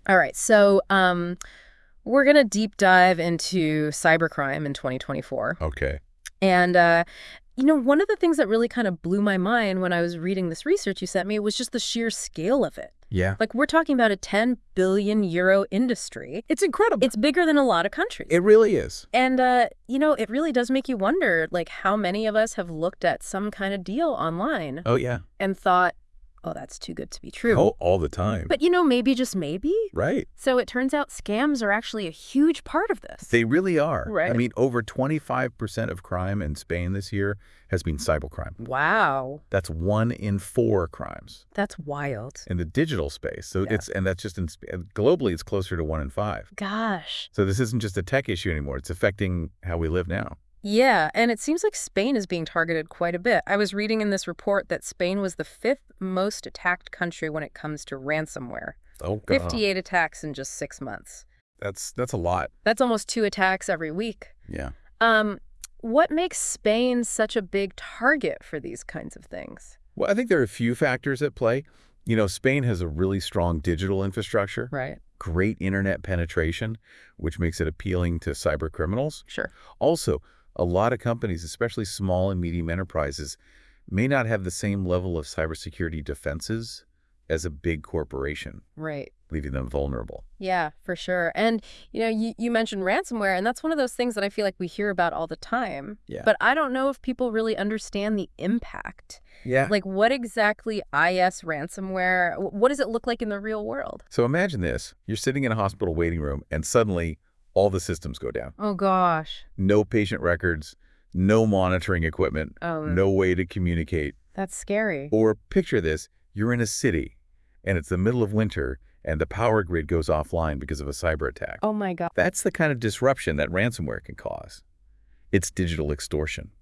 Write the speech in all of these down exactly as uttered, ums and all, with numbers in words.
All right, so um, we're going to deep dive into cybercrime in twenty twenty-four. Okay. And, uh, you know, one of the things that really kind of blew my mind when I was reading this research you sent me was just the sheer scale of it. Yeah. Like, we're talking about a ten billion euro industry. It's incredible. It's bigger than a lot of countries. It really is. And, uh, you know, it really does make you wonder, like, how many of us have looked at some kind of deal online Oh, yeah. and thought, oh, that's too good to be true. Oh, all the time. But, you know, maybe, just maybe. Right. So it turns out scams are actually a huge part of this. They really are. Right. I mean, over twenty-five percent of crime in Spain this year has been cybercrime. Wow. That's one in four crimes That's wild. in the digital space. So Yeah. it's, and that's just in, globally, it's closer to one in five. Gosh. So this isn't just a tech issue anymore. It's affecting how we live now. Yeah, and it seems like Spain is being targeted quite a bit. I was reading in this report that Spain was the fifth most attacked country when it comes to ransomware. Oh, God. fifty-eight attacks in just six months. That's, that's a lot. That's almost two attacks every week. Yeah. Um, what makes Spain such a big target for these kinds of things? Well, I think there are a few factors at play. You know, Spain has a really strong digital infrastructure. Right. Great internet penetration, which makes it appealing to cyber criminals. Sure. Also, a lot of companies, especially small and medium enterprises, may not have the same level of cybersecurity defenses as a big corporation, Right. leaving them vulnerable. Yeah, for sure. And, you know, you, you mentioned ransomware, and that's one of those things that I feel like we hear about all the time. Yeah. But I don't know if people really understand the impact. Yeah. Like, what exactly I S ransomware, wh- what does it look like in the real world? So imagine this. You're sitting in a hospital waiting room, and suddenly all the systems go down. Oh, gosh. No patient records, no monitoring equipment, Oh, no way to communicate. that's scary. Or picture this, you're in a city, and it's the middle of winter, and the power grid goes offline because of a cyber attack. Oh, my God. That's the kind of disruption that ransomware can cause. It's digital extortion.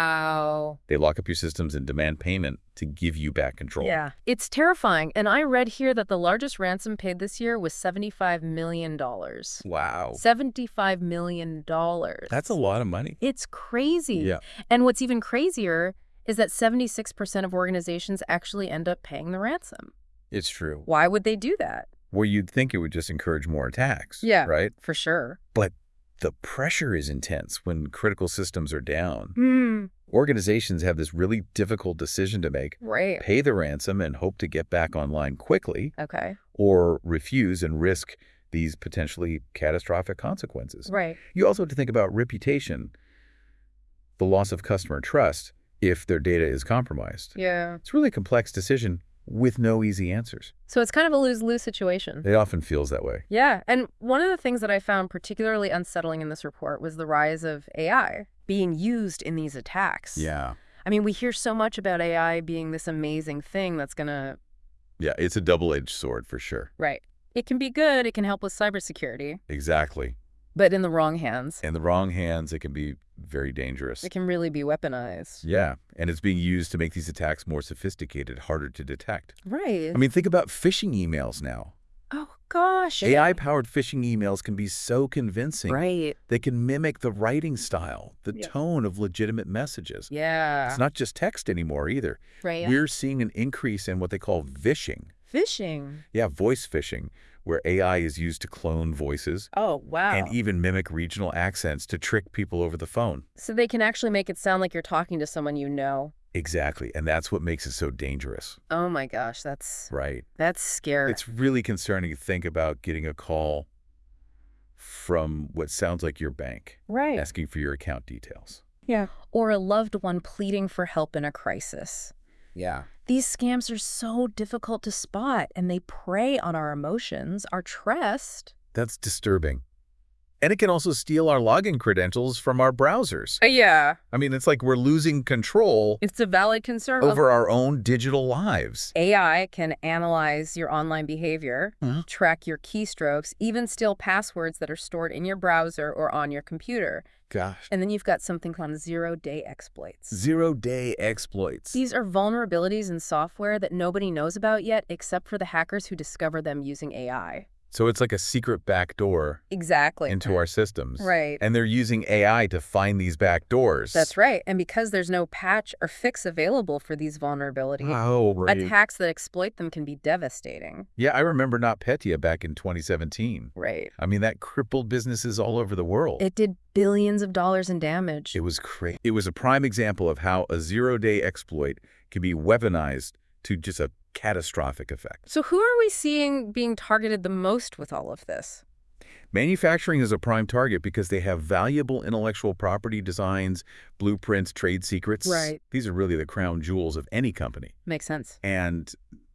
Wow. They lock up your systems and demand payment to give you back control. Yeah. It's terrifying. And I read here that the largest ransom paid this year was seventy-five million dollars. Wow. seventy-five million dollars. That's a lot of money. It's crazy. Yeah. And what's even crazier is that seventy-six percent of organizations actually end up paying the ransom. It's true. Why would they do that? Where you'd think it would just encourage more attacks. Yeah. Right? For sure. But the pressure is intense when critical systems are down. Hmm. Organizations have this really difficult decision to make. Right. Pay the ransom and hope to get back online quickly, Okay. or refuse and risk these potentially catastrophic consequences. Right. You also have to think about reputation, the loss of customer trust if their data is compromised. Yeah. It's really a complex decision with no easy answers. So it's kind of a lose-lose situation. It often feels that way. Yeah. And one of the things that I found particularly unsettling in this report was the rise of A I being used in these attacks. Yeah. I mean, we hear so much about A I being this amazing thing that's going to... Yeah, it's a double-edged sword for sure. Right. It can be good. It can help with cybersecurity. Exactly. But in the wrong hands, In the wrong hands, it can be very dangerous. it can really be weaponized. Yeah, and it's being used to make these attacks more sophisticated, harder to detect. Right. I mean, think about phishing emails now. oh, gosh. A I-powered phishing emails can be so convincing. Right. They can mimic the writing style, the Yeah. tone of legitimate messages. Yeah. It's not just text anymore either. right. We're seeing an increase in what they call vishing. Phishing. Yeah, voice phishing, where A I is used to clone voices Oh, wow. and even mimic regional accents to trick people over the phone. So they can actually make it sound like you're talking to someone you know. Exactly, and that's what makes it so dangerous, Oh, my gosh. That's right? that's scary. It's really concerning to think about getting a call from what sounds like your bank right. asking for your account details. Yeah. Or a loved one pleading for help in a crisis. Yeah. These scams are so difficult to spot, and they prey on our emotions, our trust. That's disturbing. And it can also steal our login credentials from our browsers. Uh, yeah. I mean, it's like we're losing control It's a valid concern. over our own digital lives. A I can analyze your online behavior, Huh? track your keystrokes, even steal passwords that are stored in your browser or on your computer. Gosh. And then you've got something called zero-day exploits. Zero-day exploits. These are vulnerabilities in software that nobody knows about yet except for the hackers who discover them using A I. So it's like a secret backdoor Exactly. into our systems. Right. And they're using A I to find these backdoors. That's right. And because there's no patch or fix available for these vulnerabilities, Oh, right. attacks that exploit them can be devastating. Yeah, I remember NotPetya back in twenty seventeen. Right. I mean, that crippled businesses all over the world. It did billions of dollars in damage. It was crazy. It was a prime example of how a zero-day exploit can be weaponized to just a catastrophic effect. So who are we seeing being targeted the most with all of this? Manufacturing is a prime target because they have valuable intellectual property designs, blueprints, trade secrets. Right. These are really the crown jewels of any company. Makes sense. And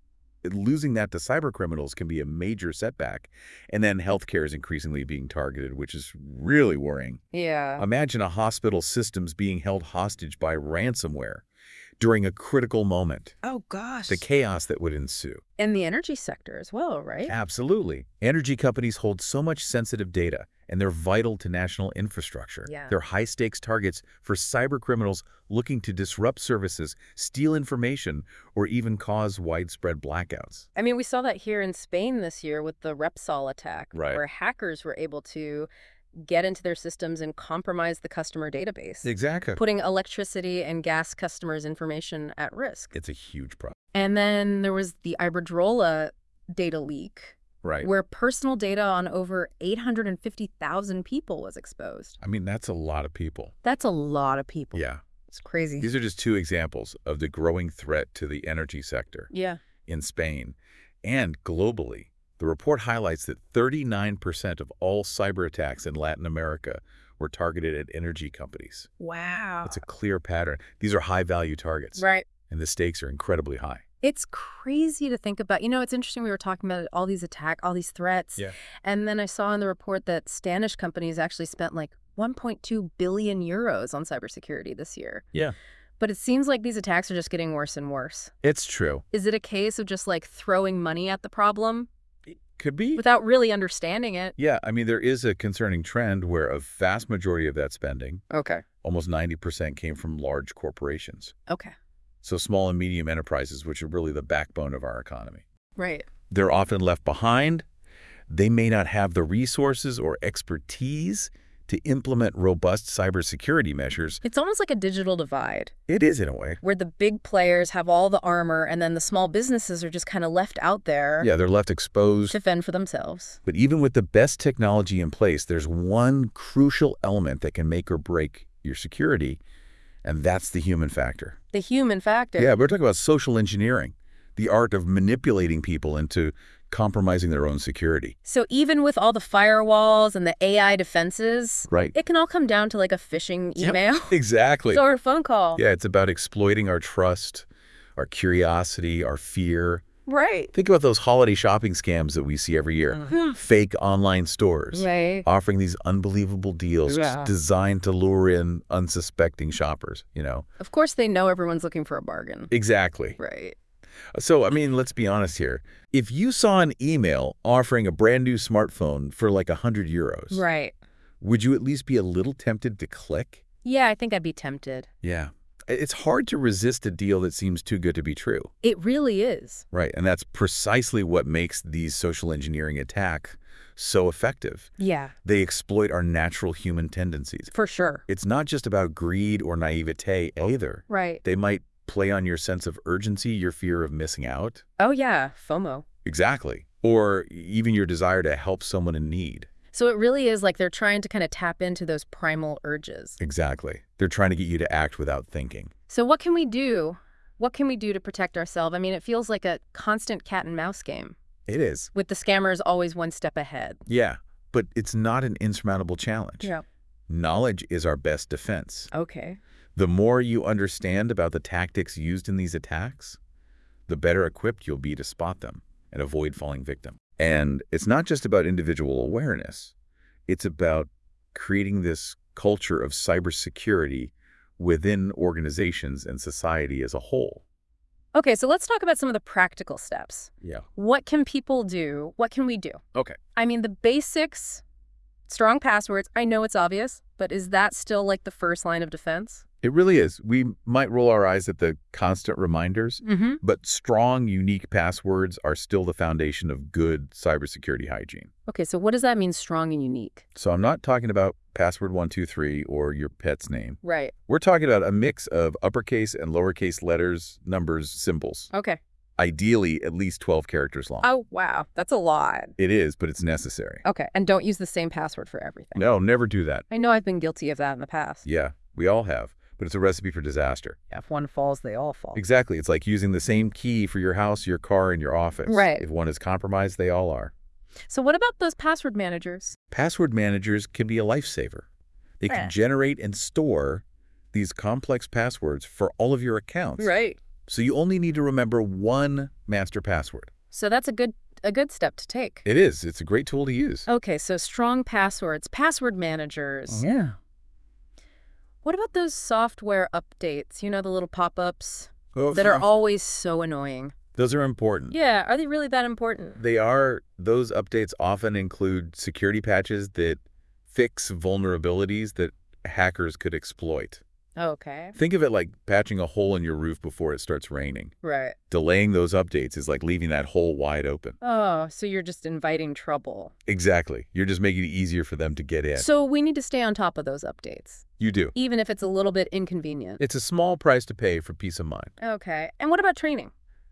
losing that to cyber criminals can be a major setback. And then healthcare is increasingly being targeted, which is really worrying. Yeah. Imagine a hospital systems being held hostage by ransomware during a critical moment. Oh, gosh. The chaos that would ensue. In the energy sector as well, right? Absolutely. Energy companies hold so much sensitive data, and they're vital to national infrastructure. Yeah. They're high-stakes targets for cyber criminals looking to disrupt services, steal information, or even cause widespread blackouts. I mean, we saw that here in Spain this year with the Repsol attack, Right. where hackers were able to get into their systems and compromise the customer database, Exactly. putting electricity and gas customers' information at risk. It's a huge problem. And then there was the Iberdrola data leak, Right. where personal data on over eight hundred fifty thousand people was exposed. I mean, that's a lot of people. That's a lot of people. Yeah. It's crazy. These are just two examples of the growing threat to the energy sector Yeah. in Spain and globally. The report highlights that thirty-nine percent of all cyber attacks in Latin America were targeted at energy companies. Wow. That's a clear pattern. These are high-value targets, Right. and the stakes are incredibly high. It's crazy to think about. You know, it's interesting we were talking about all these attacks, all these threats. Yeah. And then I saw in the report that Spanish companies actually spent like one point two billion euros on cybersecurity this year. Yeah. But it seems like these attacks are just getting worse and worse. It's true. Is it a case of just like throwing money at the problem Could be. without really understanding it? Yeah, I mean, there is a concerning trend where a vast majority of that spending, Okay. almost ninety percent, came from large corporations. Okay. So small and medium enterprises, which are really the backbone of our economy. Right. They're often left behind. They may not have the resources or expertise to implement robust cybersecurity measures. It's almost like a digital divide It is in a way. where the big players have all the armor and then the small businesses are just kind of left out there Yeah, they're left exposed. to fend for themselves. But even with the best technology in place, there's one crucial element that can make or break your security, and that's the human factor. The human factor. Yeah, we're talking about social engineering, the art of manipulating people into compromising their own security. So even with all the firewalls and the A I defenses, Right. it can all come down to like a phishing Yep. email Exactly. or a phone call. Yeah, it's about exploiting our trust, our curiosity, our fear. Right. Think about those holiday shopping scams that we see every year. Fake online stores Right. offering these unbelievable deals Yeah. designed to lure in unsuspecting shoppers, you know? Of course, they know everyone's looking for a bargain. Exactly. Right. So, I mean, let's be honest here. If you saw an email offering a brand new smartphone for like one hundred euros, Right. would you at least be a little tempted to click? Yeah, I think I'd be tempted. Yeah. It's hard to resist a deal that seems too good to be true. It really is. Right. And that's precisely what makes these social engineering attacks so effective. Yeah, They exploit our natural human tendencies. for sure. It's not just about greed or naivete either. Right. They might play on your sense of urgency, your fear of missing out. Oh, yeah. FOMO. Exactly. Or even your desire to help someone in need. So it really is like they're trying to kind of tap into those primal urges. Exactly. They're trying to get you to act without thinking. So what can we do? What can we do to protect ourselves? I mean, it feels like a constant cat and mouse game, It is. with the scammers always one step ahead. Yeah. But it's not an insurmountable challenge. Knowledge is our best defense. Okay. The more you understand about the tactics used in these attacks, the better equipped you'll be to spot them and avoid falling victim. And it's not just about individual awareness. It's about creating this culture of cybersecurity within organizations and society as a whole. Okay, so let's talk about some of the practical steps. Yeah. What can people do? What can we do? Okay. I mean, the basics, strong passwords, I know it's obvious, but is that still like the first line of defense? It really is. We might roll our eyes at the constant reminders, Mm-hmm. but strong, unique passwords are still the foundation of good cybersecurity hygiene. Okay, so what does that mean, strong and unique? So I'm not talking about password one two three or your pet's name. Right. We're talking about a mix of uppercase and lowercase letters, numbers, symbols. Okay. Ideally, at least twelve characters long. Oh, wow. That's a lot. It is, but it's necessary. Okay, and don't use the same password for everything. No, never do that. I know I've been guilty of that in the past. Yeah, we all have, but it's a recipe for disaster. Yeah, if one falls, they all fall. Exactly. It's like using the same key for your house, your car, and your office. Right. If one is compromised, they all are. So what about those password managers? Password managers can be a lifesaver. They can Eh. generate and store these complex passwords for all of your accounts. Right. So you only need to remember one master password. So that's a good a good step to take. It is. It's a great tool to use. Okay, so strong passwords, password managers. Yeah. What about those software updates? You know, the little pop-ups Well, that are always so annoying. Those are important. Yeah, are they really that important? They are. Those updates often include security patches that fix vulnerabilities that hackers could exploit. Okay. Think of it like patching a hole in your roof before it starts raining. Right. Delaying those updates is like leaving that hole wide open. Oh, so you're just inviting trouble. Exactly. You're just making it easier for them to get in. So we need to stay on top of those updates, You do. even if it's a little bit inconvenient. It's a small price to pay for peace of mind. Okay. And what about training?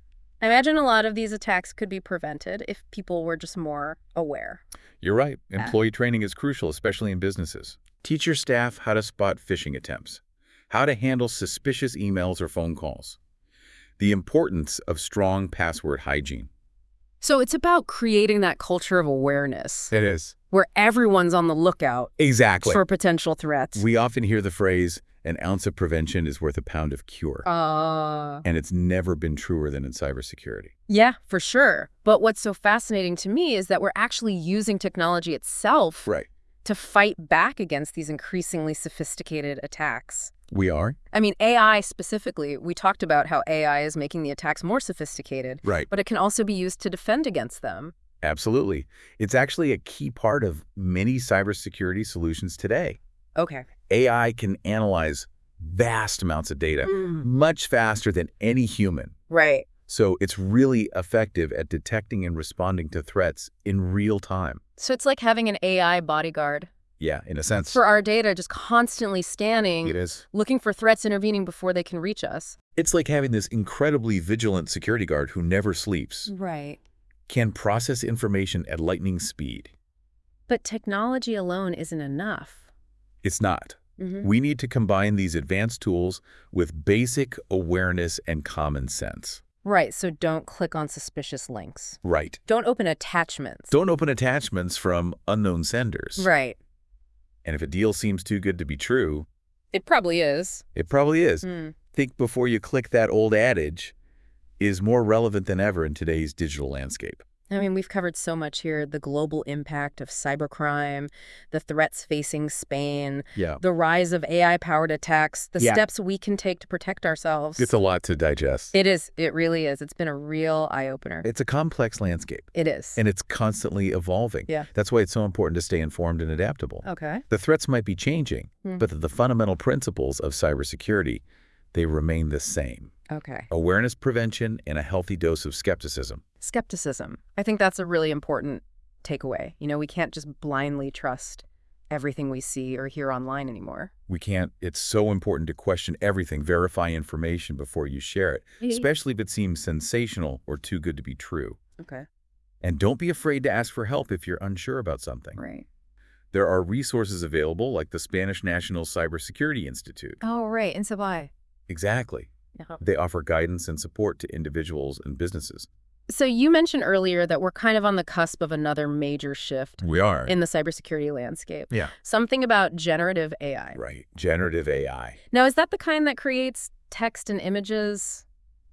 I imagine a lot of these attacks could be prevented if people were just more aware. You're right. Yeah. Employee training is crucial, especially in businesses. Teach your staff how to spot phishing attempts, how to handle suspicious emails or phone calls, the importance of strong password hygiene. So it's about creating that culture of awareness It is. where everyone's on the lookout Exactly. for potential threats. We often hear the phrase, an ounce of prevention is worth a pound of cure. Uh, And it's never been truer than in cybersecurity. yeah, for sure. But what's so fascinating to me is that we're actually using technology itself Right. to fight back against these increasingly sophisticated attacks. We are? I mean, A I specifically, we talked about how A I is making the attacks more sophisticated, Right. but it can also be used to defend against them. Absolutely. It's actually a key part of many cybersecurity solutions today. Okay. A I can analyze vast amounts of data Mm. much faster than any human. Right. So it's really effective at detecting and responding to threats in real time. So it's like having an A I bodyguard Yeah, in a sense. for our data, just constantly scanning, It is. looking for threats, intervening before they can reach us. It's like having this incredibly vigilant security guard who never sleeps, Right. can process information at lightning speed. But technology alone isn't enough. It's not. Mm-hmm. We need to combine these advanced tools with basic awareness and common sense. Right, so don't click on suspicious links. Right. Don't open attachments. Don't open attachments from unknown senders. Right. And if a deal seems too good to be true, It probably is. it probably is. Mm. Think before you click. That old adage is more relevant than ever in today's digital landscape. I mean, we've covered so much here, the global impact of cybercrime, the threats facing Spain, Yeah. the rise of A I-powered attacks, the Yeah. steps we can take to protect ourselves. It's a lot to digest. It is. It really is. It's been a real eye-opener. It's a complex landscape, It is. and it's constantly evolving. Yeah. That's why it's so important to stay informed and adaptable. Okay. The threats might be changing, Hmm. but the fundamental principles of cybersecurity, they remain the same. Okay. Awareness, prevention, and a healthy dose of skepticism. Skepticism. I think that's a really important takeaway. You know, we can't just blindly trust everything we see or hear online anymore. We can't, it's so important to question everything, verify information before you share it, especially if it seems sensational or too good to be true. Okay. And don't be afraid to ask for help if you're unsure about something. Right. There are resources available like the Spanish National Cybersecurity Institute. Oh, right. And so why? Exactly. Yeah. They offer guidance and support to individuals and businesses. So you mentioned earlier that we're kind of on the cusp of another major shift We are. in the cybersecurity landscape. Yeah. Something about generative A I. Right. Generative A I. Now, is that the kind that creates text and images?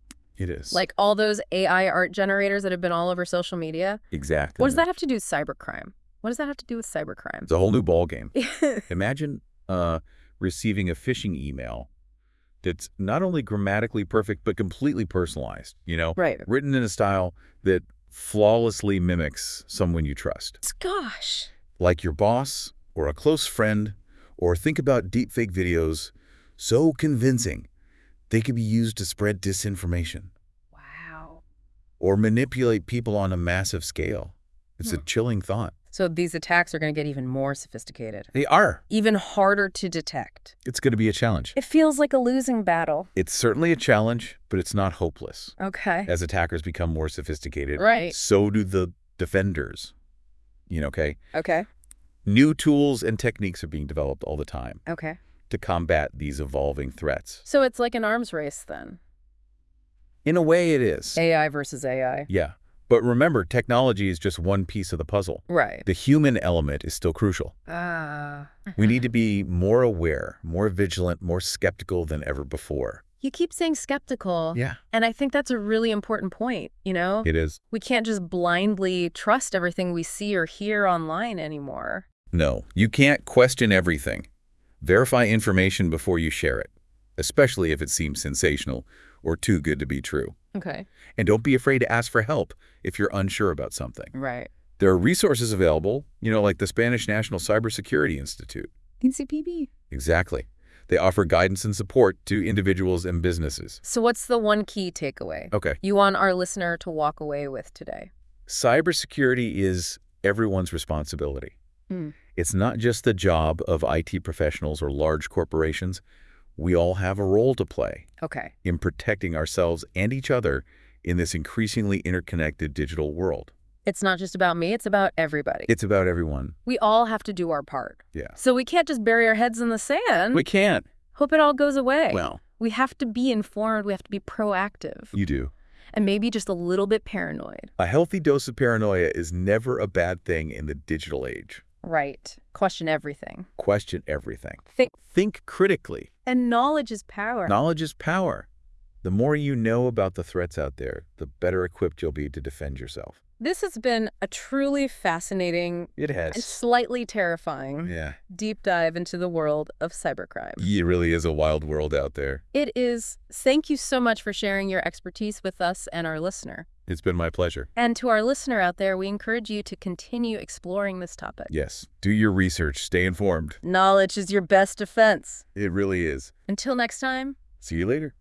It is. Like all those A I art generators that have been all over social media? Exactly. What does that have to do with cybercrime? What does that have to do with cybercrime? It's a whole new ballgame. Imagine uh, receiving a phishing email that's not only grammatically perfect, but completely personalized, you know? Right. Written in a style that flawlessly mimics someone you trust. Gosh. Like your boss or a close friend, or think about deepfake videos So convincing, they could be used to spread disinformation Wow. or manipulate people on a massive scale. It's a chilling thought. So these attacks are going to get even more sophisticated, They are. even harder to detect. It's going to be a challenge. It feels like a losing battle. It's certainly a challenge, but it's not hopeless. Okay. As attackers become more sophisticated, Right. so do the defenders. You know, okay? Okay. New tools and techniques are being developed all the time Okay. to combat these evolving threats. So it's like an arms race then. In a way, it is. A I versus A I. Yeah. But remember, technology is just one piece of the puzzle. Right. The human element is still crucial. Ah. We need to be more aware, more vigilant, more skeptical than ever before. You keep saying skeptical. Yeah. And I think that's a really important point, you know? It is. We can't just blindly trust everything we see or hear online anymore. No, you can't question everything. Verify information before you share it, especially if it seems sensational or too good to be true. Okay. And don't be afraid to ask for help if you're unsure about something. Right. There are resources available, you know, like the Spanish National Cybersecurity Institute. N C P B. Exactly. They offer guidance and support to individuals and businesses. So what's the one key takeaway Okay. you want our listener to walk away with today? Cybersecurity is everyone's responsibility. Hmm. It's not just the job of I T professionals or large corporations. We all have a role to play Okay. in protecting ourselves and each other in this increasingly interconnected digital world. It's not just about me, it's about everybody. It's about everyone. We all have to do our part. Yeah. So we can't just bury our heads in the sand. We can't. Hope it all goes away. Well, We have to be informed, we have to be proactive, you do. and maybe just a little bit paranoid. A healthy dose of paranoia is never a bad thing in the digital age. Right. Question everything. Question everything. Think. Think critically. And knowledge is power. Knowledge is power. The more you know about the threats out there, the better equipped you'll be to defend yourself. This has been a truly fascinating It and has. slightly terrifying Yeah. deep dive into the world of cybercrime. It really is a wild world out there. It is. Thank you so much for sharing your expertise with us and our listener. It's been my pleasure. And to our listener out there, we encourage you to continue exploring this topic. Yes. Do your research. Stay informed. Knowledge is your best defense. It really is. Until next time. See you later.